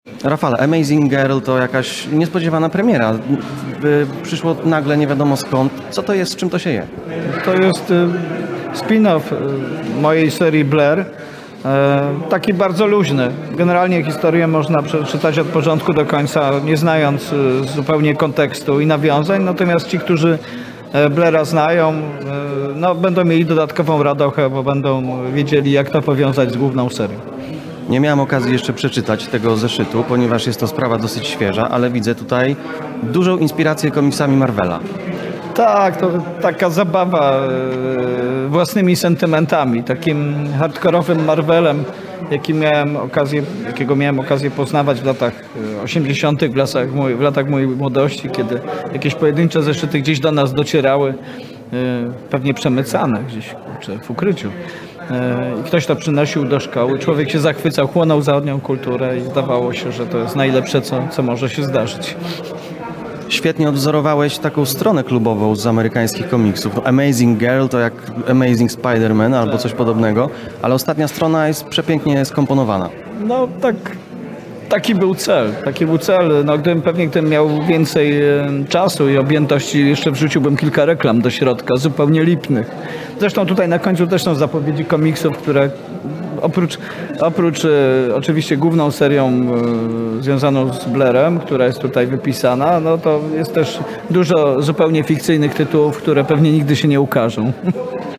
Rafale, Amazing Girl to jakaś niespodziewana premiera. Przyszło nagle nie wiadomo skąd. Co to jest, z czym to się je? To jest spin-off mojej serii Blair. Taki bardzo luźny. Generalnie historię można przeczytać od początku do końca, nie znając zupełnie kontekstu i nawiązań. Natomiast ci, którzy Blaira znają, no, będą mieli dodatkową radochę, bo będą wiedzieli, jak to powiązać z główną serią. Nie miałem okazji jeszcze przeczytać tego zeszytu, ponieważ jest to sprawa dosyć świeża, ale widzę tutaj dużą inspirację komiksami Marvela. Tak, to taka zabawa własnymi sentymentami, takim hardkorowym Marvelem, jakiego miałem okazję poznawać w latach 80., w latach mojej młodości, kiedy jakieś pojedyncze zeszyty gdzieś do nas docierały, pewnie przemycane gdzieś w ukryciu. I ktoś to przynosił do szkoły, człowiek się zachwycał, chłonął zachodnią kulturę i zdawało się, że to jest najlepsze, co może się zdarzyć. Świetnie odwzorowałeś taką stronę klubową z amerykańskich komiksów. No, Amazing Girl to jak Amazing Spider-Man albo coś podobnego, ale ostatnia strona jest przepięknie skomponowana. No tak, taki był cel. No, gdybym miał więcej czasu i objętości, jeszcze wrzuciłbym kilka reklam do środka, zupełnie lipnych. Zresztą tutaj na końcu też są zapowiedzi komiksów, które oprócz oczywiście główną serią związaną z Blairem, która jest tutaj wypisana, no to jest też dużo zupełnie fikcyjnych tytułów, które pewnie nigdy się nie ukażą.